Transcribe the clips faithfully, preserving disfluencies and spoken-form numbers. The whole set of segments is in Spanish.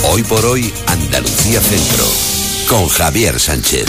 Hoy por hoy, Andalucía Centro, con Javier Sánchez.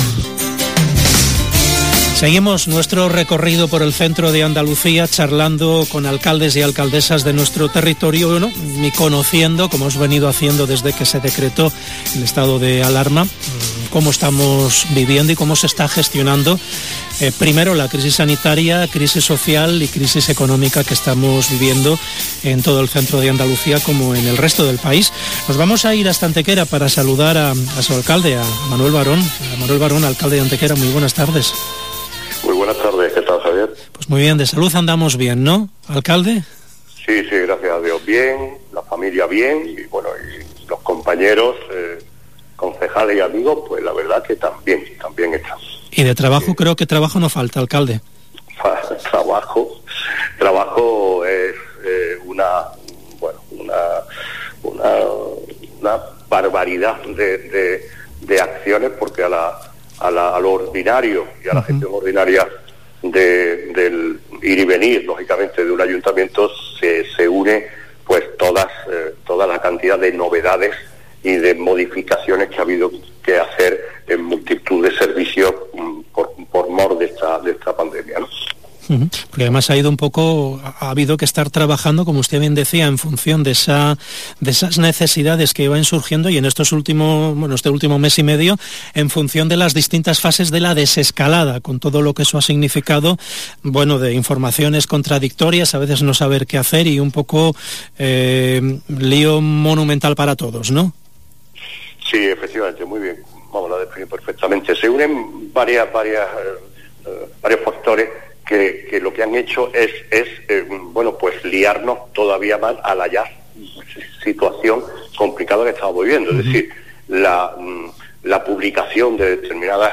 Seguimos nuestro recorrido por el centro de Andalucía charlando con alcaldes y alcaldesas de nuestro territorio, bueno, y conociendo, como hemos venido haciendo desde que se decretó el estado de alarma, cómo estamos viviendo y cómo se está gestionando eh, primero la crisis sanitaria, crisis social y crisis económica que estamos viviendo en todo el centro de Andalucía como en el resto del país. Nos vamos a ir hasta Antequera para saludar a, a su alcalde, a Manuel Barón. A Manuel Barón, alcalde de Antequera, muy buenas tardes. Muy buenas tardes, ¿qué tal, Javier? Pues muy bien, de salud andamos bien, ¿no, alcalde? Sí, sí, gracias a Dios, bien, la familia bien, y bueno, y los compañeros, eh, concejales y amigos, pues la verdad que también, también están. Y de trabajo, sí. Creo que trabajo no falta, alcalde. Trabajo, trabajo es eh, una, bueno, una, una, una barbaridad de, de, de acciones, porque a la A, la, a lo ordinario y a la uh-huh. gestión ordinaria de, del ir y venir, lógicamente, de un ayuntamiento se, se une pues todas eh, toda la cantidad de novedades y de modificaciones que ha habido que hacer en multitud de servicios um, por, por mor de esta, de esta pandemia, ¿no? Uh-huh. Porque además ha ido un poco, ha habido que estar trabajando, como usted bien decía, en función de esa de esas necesidades que iban surgiendo y en estos últimos, bueno, este último mes y medio, en función de las distintas fases de la desescalada, con todo lo que eso ha significado, bueno, de informaciones contradictorias, a veces no saber qué hacer y un poco eh, lío monumental para todos, ¿no? Sí, efectivamente, muy bien, vamos a definir perfectamente. Se unen varias, varias, eh, varios factores Que, que lo que han hecho es, es eh, bueno, pues liarnos todavía más a la ya situación complicada que estamos viviendo. Uh-huh. Es decir, la, la publicación de determinadas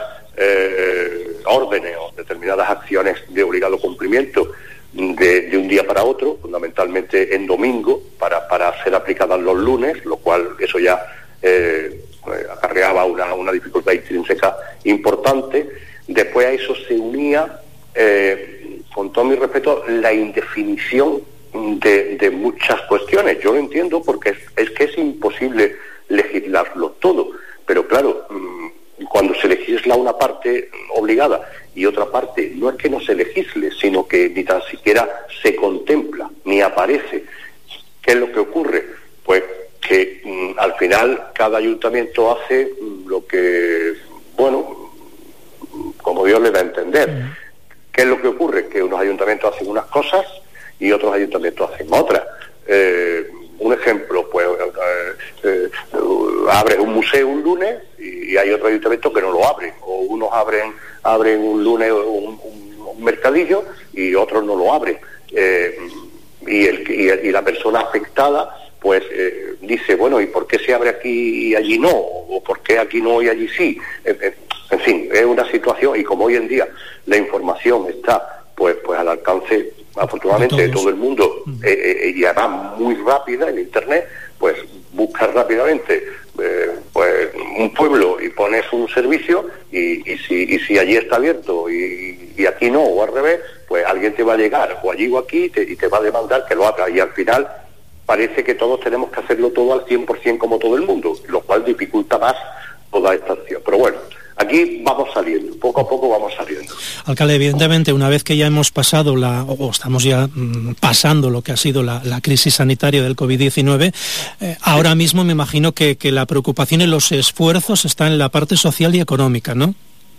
eh, órdenes o determinadas acciones de obligado cumplimiento de, de un día para otro, fundamentalmente en domingo, para, para ser aplicadas los lunes, lo cual eso ya eh, acarreaba una, una dificultad intrínseca importante. Después a eso se unía, Eh, con todo mi respeto, la indefinición de, de muchas cuestiones. Yo lo entiendo porque es, es que es imposible legislarlo todo, pero claro, mmm, cuando se legisla una parte obligada y otra parte, no es que no se legisle, sino que ni tan siquiera se contempla, ni aparece. ¿Qué es lo que ocurre? Pues que mmm, al final cada ayuntamiento hace mmm, lo que, bueno, como Dios le da a entender. Mm. ¿Qué es lo que ocurre? Que unos ayuntamientos hacen unas cosas y otros ayuntamientos hacen otras. Eh, un ejemplo, pues eh, eh, abres un museo un lunes y, y hay otros ayuntamientos que no lo abren. O unos abren abren un lunes un, un, un mercadillo y otros no lo abren. Eh, y, el, y, el, y la persona afectada pues eh, dice, bueno, ¿y por qué se abre aquí y allí no? ¿O por qué aquí no y allí sí? Eh, eh, En fin, es una situación, y como hoy en día la información está pues pues al alcance, afortunadamente, de todo el mundo, eh, eh, y además muy rápida en Internet, pues buscas rápidamente eh, pues un pueblo y pones un servicio, y, y, si, y si allí está abierto y, y aquí no, o al revés, pues alguien te va a llegar, o allí o aquí, y te, y te va a demandar que lo haga, y al final parece que todos tenemos que hacerlo todo al cien por ciento como todo el mundo, lo cual dificulta más toda esta acción. Pero bueno, aquí vamos saliendo, poco a poco vamos saliendo. Alcalde, evidentemente, una vez que ya hemos pasado, la o estamos ya mmm, pasando lo que ha sido la, la crisis sanitaria del covid diecinueve, eh, ahora mismo me imagino que, que la preocupación y los esfuerzos están en la parte social y económica, ¿no?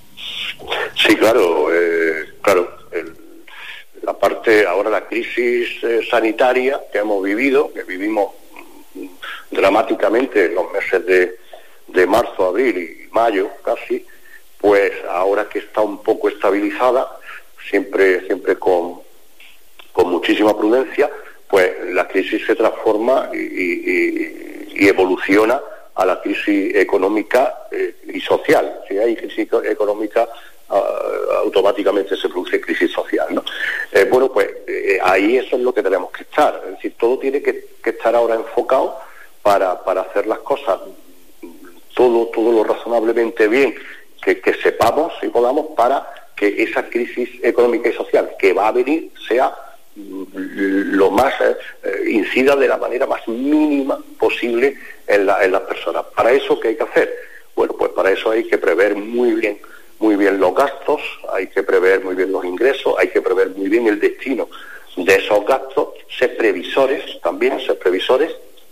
Sí, claro, eh, claro. El, la parte, ahora la crisis eh, sanitaria que hemos vivido, que vivimos mmm, dramáticamente en los meses de, de marzo, abril y mayo casi, pues ahora que está un poco estabilizada, siempre siempre con, con muchísima prudencia, pues la crisis se transforma y, y, y evoluciona a la crisis económica eh, y social. Si hay crisis económica, uh, automáticamente se produce crisis social, ¿no? Eh, bueno, pues eh, ahí eso es lo que tenemos que estar. Es decir, todo tiene que, que estar ahora enfocado para, para hacer las cosas todo todo lo razonablemente bien que, que sepamos y podamos, para que esa crisis económica y social que va a venir sea lo más eh, incida de la manera más mínima posible en, la, en las personas. ¿Para eso qué hay que hacer? Bueno, pues para eso hay que prever muy bien, muy bien los gastos, hay que prever muy bien los ingresos, hay que prever muy bien el destino de esos gastos, ser previsores también, ser previsores,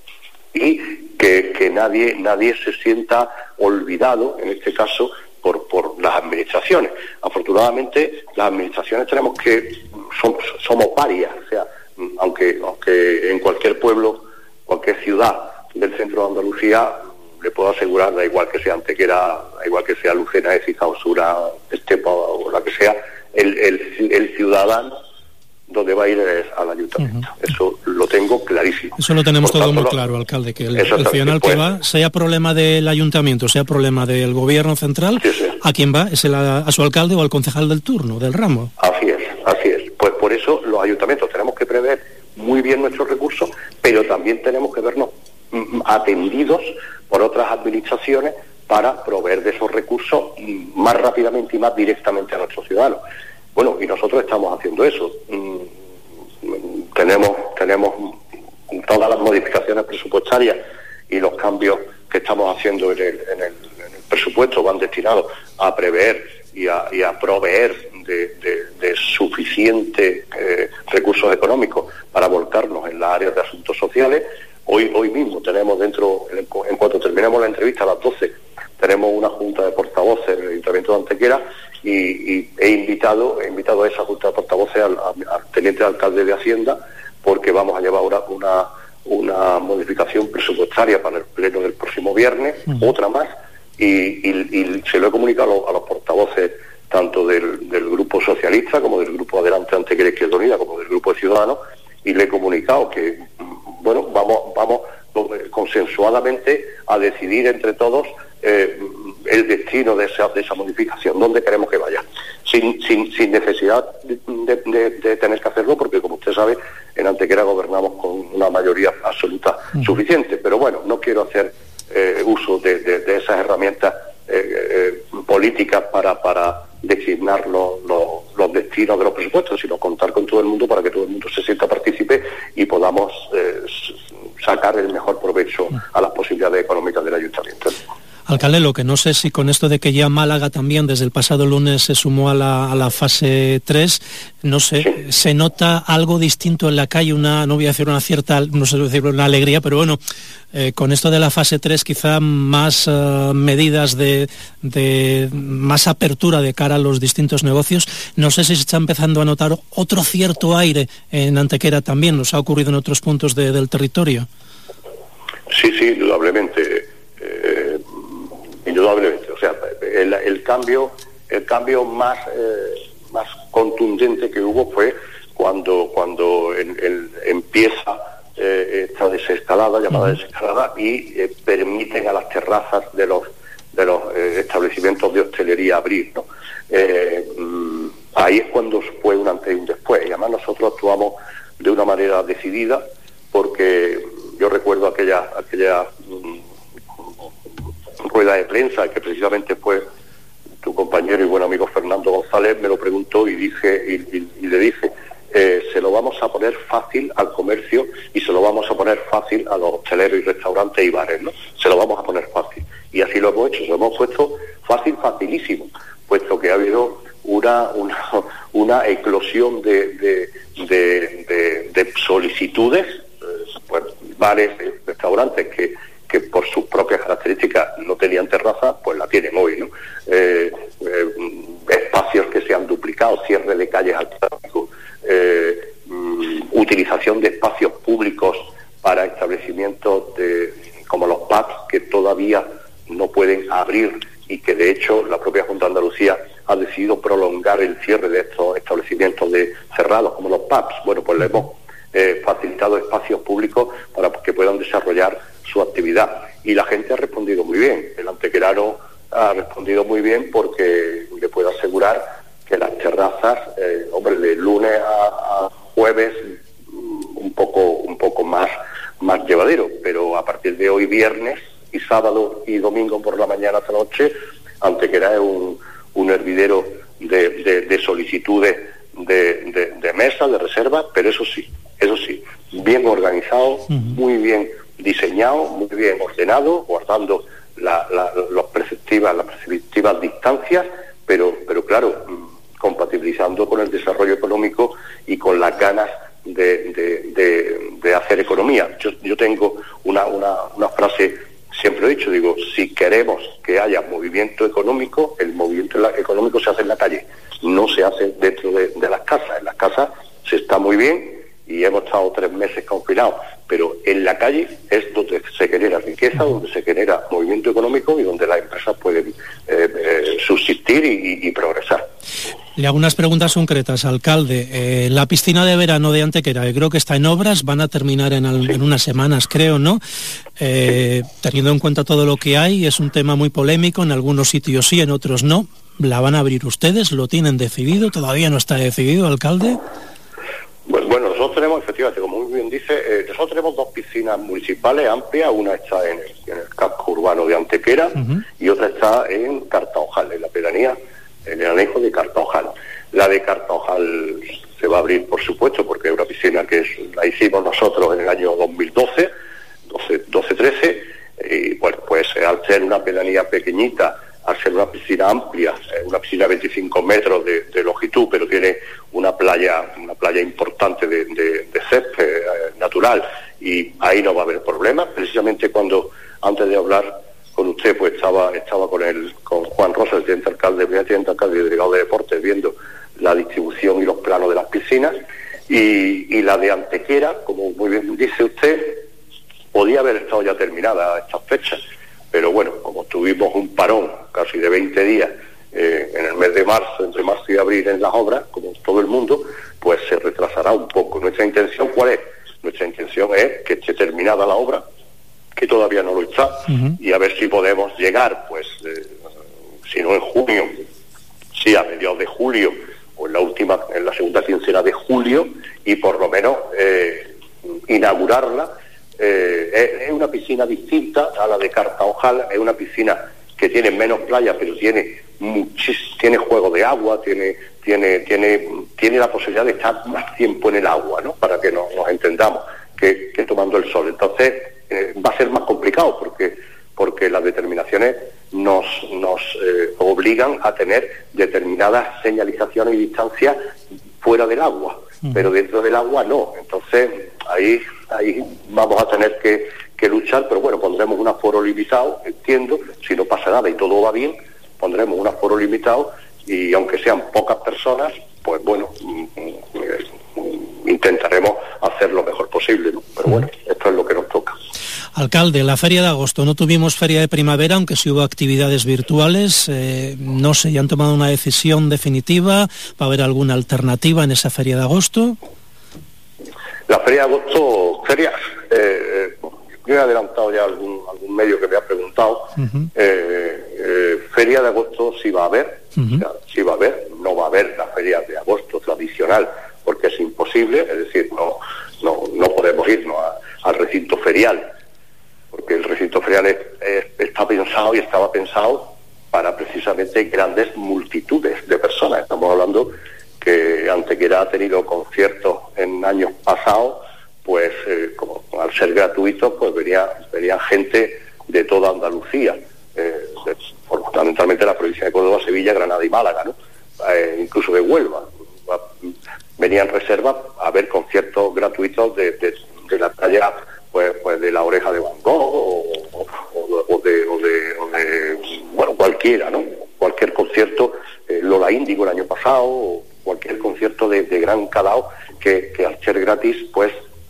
y que, que nadie, nadie se sienta olvidado, en este caso, por, por las administraciones. Afortunadamente, las administraciones tenemos que, somos, somos varias, o sea, aunque, aunque en cualquier pueblo, cualquier ciudad del centro de Andalucía, le puedo asegurar, da igual que sea Antequera, da igual que sea Lucena, Écija, Osura, Estepa o la que sea, el, el, el ciudadano donde va a ir es al ayuntamiento. Uh-huh. Eso lo tengo clarísimo. Eso lo tenemos Por todo tanto, muy lo... claro, alcalde, que el, el ciudadano pues, que va, sea problema del ayuntamiento, sea problema del gobierno central, sí, sí. a quien va es el, a su alcalde o al concejal del turno, del ramo. Así es, así es. Pues por eso los ayuntamientos tenemos que prever muy bien nuestros recursos, pero también tenemos que vernos mm, atendidos por otras administraciones para proveer de esos recursos más rápidamente y más directamente a nuestros ciudadanos. Bueno, y nosotros estamos haciendo eso. Mm, tenemos, tenemos todas las modificaciones presupuestarias y los cambios que estamos haciendo en el, en el, en el presupuesto van destinados a prever y a, y a proveer de, de, de suficientes eh, recursos económicos para volcarnos en las áreas de asuntos sociales. Hoy, hoy mismo tenemos dentro, en, en cuanto terminemos la entrevista a las doce, tenemos una junta de portavoces en el Ayuntamiento de Antequera y, y he invitado he invitado a esa junta de portavoces al, al teniente alcalde de Hacienda, porque vamos a llevar una, una, una modificación presupuestaria para el pleno del próximo viernes, uh-huh. otra más, y, y, y se lo he comunicado a los, a los portavoces tanto del, del Grupo Socialista como del Grupo Adelante Antequera Izquierda Unida como del Grupo de Ciudadanos, y le he comunicado que, bueno, vamos, vamos consensuadamente a decidir entre todos eh, el destino de esa, de esa modificación, dónde queremos que vaya, sin, sin, sin necesidad de, de, de tener que hacerlo, porque como usted sabe, en Antequera gobernamos con una mayoría absoluta suficiente, pero bueno, no quiero hacer eh, uso de, de, de esas herramientas eh, eh, políticas para, para designar los, los, los destinos de los presupuestos, sino contar con todo el mundo para que todo el mundo se sienta partícipe y podamos eh, sacar el mejor provecho a las posibilidades económicas del ayuntamiento. Alcalde, lo que no sé si con esto de que ya Málaga también desde el pasado lunes se sumó a la, a la fase tres, no sé, sí. ¿Se nota algo distinto en la calle? Una, no voy a decir una cierta, no sé decir una alegría, pero bueno, eh, con esto de la fase tres quizá más uh, medidas de, de más apertura de cara a los distintos negocios. No sé si se está empezando a notar otro cierto aire en Antequera también, nos ha ocurrido en otros puntos de, del territorio. Sí, sí, indudablemente. Eh, indudablemente, o sea, el, el cambio el cambio más eh, más contundente que hubo fue cuando cuando el, el, empieza eh, esta desescalada, llamada uh-huh. desescalada, y eh, permiten a las terrazas de los de los eh, establecimientos de hostelería abrir, ¿no? Eh, mm, ahí es cuando fue un antes y un después, y además nosotros actuamos de una manera decidida, porque yo recuerdo aquella aquella mm, rueda de prensa que precisamente fue tu compañero y buen amigo Fernando González, me lo preguntó y dije y, y, y le dije eh, se lo vamos a poner fácil al comercio y se lo vamos a poner fácil a los hosteleros y restaurantes y bares, ¿no? Se lo vamos a poner fácil, y así lo hemos hecho, lo hemos puesto fácil, facilísimo, puesto que ha habido una una, una eclosión de de, de, de, de solicitudes, eh, pues, bares, restaurantes que que por sus propias características no tenían terraza, pues la tienen hoy, ¿no? Eh, eh, espacios que se han duplicado, cierre de calles al tráfico, eh, mm, utilización de espacios públicos para establecimientos de, como los pubs, que todavía no pueden abrir y que de hecho la propia Junta de Andalucía ha decidido prolongar el cierre de estos establecimientos de cerrados, como los pubs. Bueno, pues le hemos eh, facilitado espacios públicos para que puedan desarrollar su actividad, y la gente ha respondido muy bien. El antequerano ha respondido muy bien, porque le puedo asegurar que las terrazas, eh, hombre, de lunes a, a jueves un poco un poco más más llevadero, pero a partir de hoy viernes y sábado y domingo por la mañana hasta la noche, Antequera es un, un hervidero de, de, de solicitudes de, de, de mesas, de reservas, pero eso sí, eso sí, bien organizado, uh-huh. muy bien diseñado, muy bien ordenado, guardando la, la, los preceptivas, las preceptivas distancias, pero, pero claro, compatibilizando con el desarrollo económico y con las ganas de, de, de, de hacer economía. Yo, yo tengo una, una, una frase, siempre he dicho, digo, si queremos que haya movimiento económico, el movimiento económico se hace en la calle, no se hace dentro de, de las casas. En las casas se está muy bien y hemos estado tres meses confinados, pero en la calle es donde se genera riqueza, donde se genera movimiento económico y donde las empresas pueden eh, eh, subsistir y, y progresar. Le hago unas preguntas concretas, alcalde. Eh, la piscina de verano de Antequera, creo que está en obras, van a terminar en, al, sí. en unas semanas, creo, ¿no? Eh, sí. Teniendo en cuenta todo lo que hay, es un tema muy polémico, en algunos sitios sí, en otros no. ¿La van a abrir ustedes? ¿Lo tienen decidido? ¿Todavía no está decidido, alcalde? Bueno, bueno, nosotros tenemos, efectivamente, como muy bien dice, eh, nosotros tenemos dos piscinas municipales amplias, una está en el, en el casco urbano de Antequera uh-huh. y otra está en Cartaojal, en la pedanía, en el anejo de Cartaojal. La de Cartaojal se va a abrir, por supuesto, porque es una piscina que es, la hicimos nosotros en el año dos mil doce, doce trece, y bueno, pues al ser una pedanía pequeñita, al ser una piscina amplia, una piscina de veinticinco metros de, de longitud, pero tiene una playa una playa importante de, de, de césped eh, natural, y ahí no va a haber problemas. Precisamente cuando, antes de hablar con usted, pues estaba estaba con el con Juan Rosa, el teniente alcalde, primer teniente alcalde y delegado de deportes, viendo la distribución y los planos de las piscinas, y, y la de Antequera, como muy bien dice usted, podía haber estado ya terminada a estas fechas, pero bueno, como tuvimos un parón casi de veinte días eh, en el mes de marzo, entre marzo y abril en las obras, como todo el mundo, pues se retrasará un poco. Nuestra intención, ¿cuál es? Nuestra intención es que esté terminada la obra, que todavía no lo está, uh-huh. y a ver si podemos llegar, pues, eh, si no en junio, sí a mediados de julio, o en la última, en la segunda quincena de julio, y por lo menos eh, inaugurarla. Eh, es una piscina distinta a la de Cartaojal, es una piscina que tiene menos playa, pero tiene muchis, tiene juego de agua, tiene tiene tiene tiene la posibilidad de estar más tiempo en el agua, ¿no? Para que nos, nos entendamos, que, que tomando el sol. Entonces eh, va a ser más complicado porque porque las determinaciones nos nos eh, obligan a tener determinadas señalizaciones y distancias fuera del agua, uh-huh. pero dentro del agua no. Entonces ahí ahí vamos a tener que, que luchar, pero bueno, pondremos un aforo limitado, entiendo, si no pasa nada y todo va bien, pondremos un aforo limitado, y aunque sean pocas personas, pues bueno, intentaremos hacer lo mejor posible, ¿no? Pero bueno, esto es lo que nos toca. Alcalde, la feria de agosto, no tuvimos feria de primavera, aunque sí hubo actividades virtuales, eh, no sé, ¿ya han tomado una decisión definitiva? ¿Va a haber alguna alternativa en esa feria de agosto? La feria de agosto, feria, eh, yo he adelantado ya algún algún medio que me ha preguntado, uh-huh. eh, eh, feria de agosto sí va a haber, uh-huh. o sea, sí va a haber, no va a haber la feria de agosto tradicional, porque es imposible, es decir, no no no podemos irnos a, al recinto ferial, porque el recinto ferial es, es, está pensado y estaba pensado para precisamente grandes multitudes de personas. Estamos hablando que Antequera ha tenido conciertos en años pasados, pues eh, como al ser gratuitos, pues venía, venía gente de toda Andalucía, eh, de, fundamentalmente la provincia de Córdoba, Sevilla, Granada y Málaga, ¿no? Eh, incluso de Huelva. Venían reservas a ver conciertos gratuitos de, de, de la talla, pues, pues de La Oreja de Van Gogh o, o, o, de, o, de, o de, bueno, cualquiera, ¿no? Cualquier concierto, eh, Lola Índigo el año pasado, o cualquier concierto de, de gran calado que, que al ser gratis, pues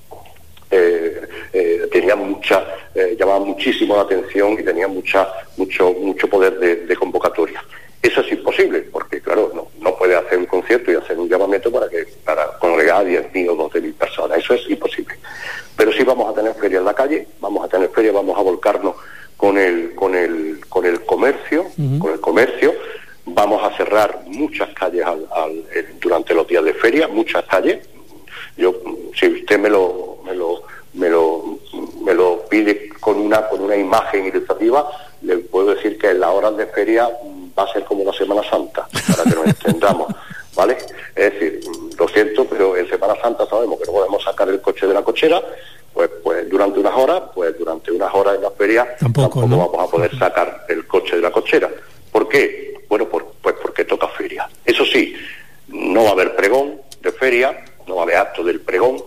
eh, eh, tenía mucha, eh, llamaba muchísimo la atención y tenía mucha, mucho, mucho poder de, de convocatoria. Eso es imposible, porque claro, no, no puede hacer un concierto y hacer un llamamiento para que para congregar a diez mil o doce mil personas. Eso es imposible. Pero sí vamos a tener feria en la calle, vamos a tener feria, vamos a volcarnos con el, con el, con el comercio, uh-huh. con el comercio. Vamos a cerrar muchas calles al, al, durante los días de feria, muchas calles. Yo, si usted me lo, me lo, me lo, me lo pide con una, con una imagen ilustrativa, le puedo decir que en las horas de feria va a ser como la Semana Santa, para que nos entendamos. ¿vale? Es decir, lo siento, pero en Semana Santa sabemos que no podemos sacar el coche de la cochera, pues pues durante unas horas, pues durante unas horas en la feria tampoco, tampoco ¿no? vamos a poder sacar el coche de la cochera. ¿Por qué? Bueno, por, pues porque toca feria. Eso sí, no va a haber pregón de feria, no va a haber acto del pregón,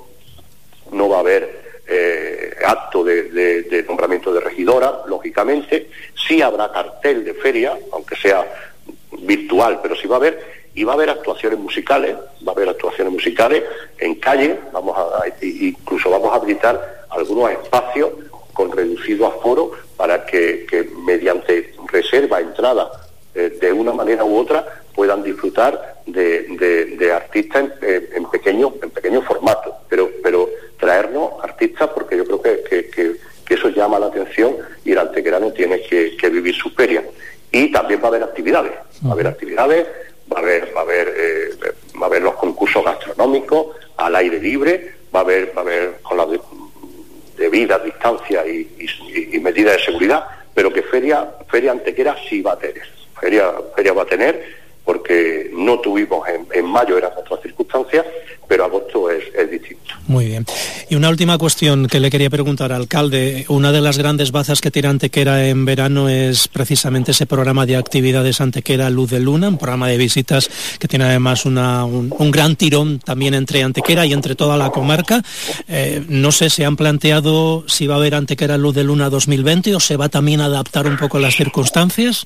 no va a haber eh, acto de, de, de nombramiento de regidora, lógicamente. Sí habrá cartel de feria, aunque sea virtual, pero sí va a haber, y va a haber actuaciones musicales, va a haber actuaciones musicales en calle, vamos a, incluso vamos a habilitar algunos espacios con reducido aforo para que, que mediante reserva, entrada, eh, de una manera u otra, puedan disfrutar de, de, de artistas en, eh, en pequeño en pequeño formato, pero pero traernos artistas, porque yo creo que, que, que, que eso llama la atención y el antequerano tiene que, que vivir su feria. Y también va a haber actividades, va a haber actividades, va a haber, va a haber, eh, va a haber los concursos gastronómicos al aire libre, va a haber, va a haber con las de, debidas distancias y, y, y medidas de seguridad, pero que feria, feria antequera sí va a tener, feria, feria va a tener, porque no tuvimos en, en mayo, eran otras circunstancias, pero agosto es, es distinto. Muy bien. Y una última cuestión que le quería preguntar, alcalde. Una de las grandes bazas que tiene Antequera en verano es precisamente ese programa de actividades Antequera Luz de Luna, un programa de visitas que tiene además una, un, un gran tirón también entre Antequera y entre toda la comarca. Eh, no sé, ¿se han planteado si va a haber Antequera Luz de Luna dos mil veinte o se va también a adaptar un poco a las circunstancias?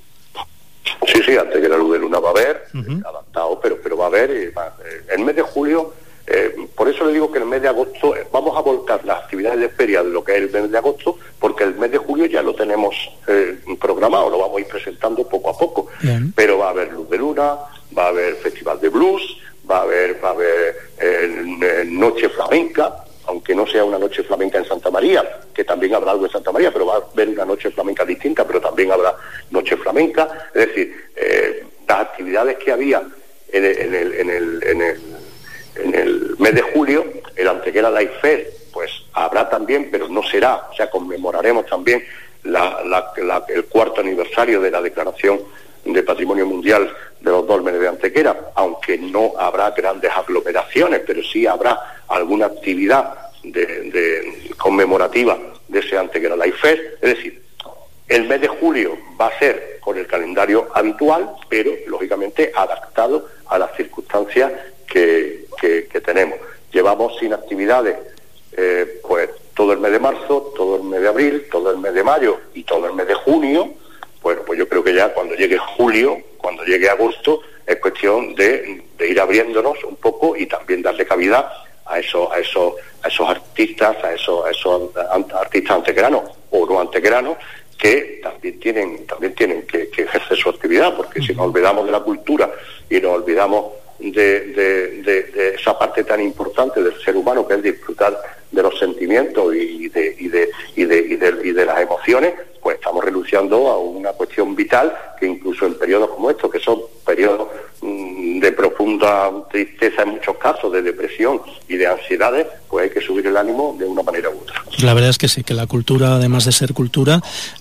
Sí, sí, Antequera Luz de Luna va a haber, uh-huh. eh, adaptado, pero pero va a haber. Eh, va, eh, el mes de julio, eh, por eso le digo que el mes de agosto eh, vamos a volcar las actividades de feria de lo que es el mes de agosto, porque el mes de julio ya lo tenemos eh, programado, lo vamos a ir presentando poco a poco. Bien. Pero va a haber Luz de Luna, va a haber Festival de Blues, va a haber, va a haber eh, eh, Noche Flamenca, aunque no sea una noche flamenca en Santa María, que también habrá algo en Santa María, pero va a haber una noche flamenca distinta, pero también habrá noche flamenca. Es decir, eh, las actividades que había en el, en el, en el, en el, en el mes de julio, el Antequera Life Fair, pues habrá también, pero no será, o sea, conmemoraremos también la, la, la, el cuarto aniversario de la Declaración de Patrimonio Mundial de los Dólmenes de Antequera, aunque no habrá grandes aglomeraciones, pero sí habrá alguna actividad de, de conmemorativa de ese Antequera Life Fair. Es decir, el mes de julio va a ser con el calendario habitual, pero lógicamente adaptado a las circunstancias que, que, que tenemos. Llevamos sin actividades eh, pues todo el mes de marzo, todo el mes de abril, todo el mes de mayo y todo el mes de junio. Bueno, pues yo creo que ya cuando llegue julio, cuando llegue agosto, es cuestión de, de ir abriéndonos un poco y también darle cabida a esos, a esos, a esos artistas, a esos, a esos artistas antequeranos o no antequeranos, que también tienen, también tienen que, que ejercer su actividad, porque si nos olvidamos de la cultura y nos olvidamos de, de, de, de esa parte tan importante del ser humano, que es disfrutar de los sentimientos y de, y de, y de, y de, y de las emociones, pues estamos renunciando a una cuestión vital que incluso en periodos como estos, que son periodos mmm, de profunda tristeza en muchos casos, de depresión y de ansiedades, pues hay que subir el ánimo de una manera u otra. La verdad es que sí, que la cultura, además de ser cultura,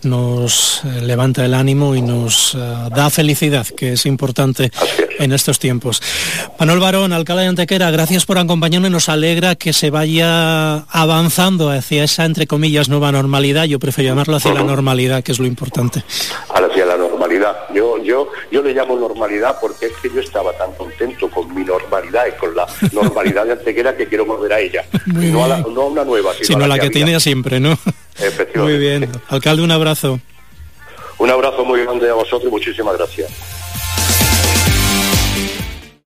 nos eh, levanta el ánimo y nos eh, da felicidad, que es importante es. en estos tiempos. Manuel Barón, alcalde de Antequera, gracias por acompañarnos. Nos alegra que se vaya avanzando hacia esa, entre comillas, nueva normalidad. Yo prefiero llamarlo hacia uh-huh. la normalidad, que es lo importante. Hacia la normalidad. Yo, yo, yo le llamo normalidad porque es que yo estaba tan contento con mi normalidad y con la normalidad de Antequera que quiero volver a ella. No a, la, no a una nueva, sino, sino a la, la que, que tiene siempre, ¿no? Efectivamente. Muy bien. Alcalde, un abrazo. Un abrazo muy grande a vosotros y muchísimas gracias.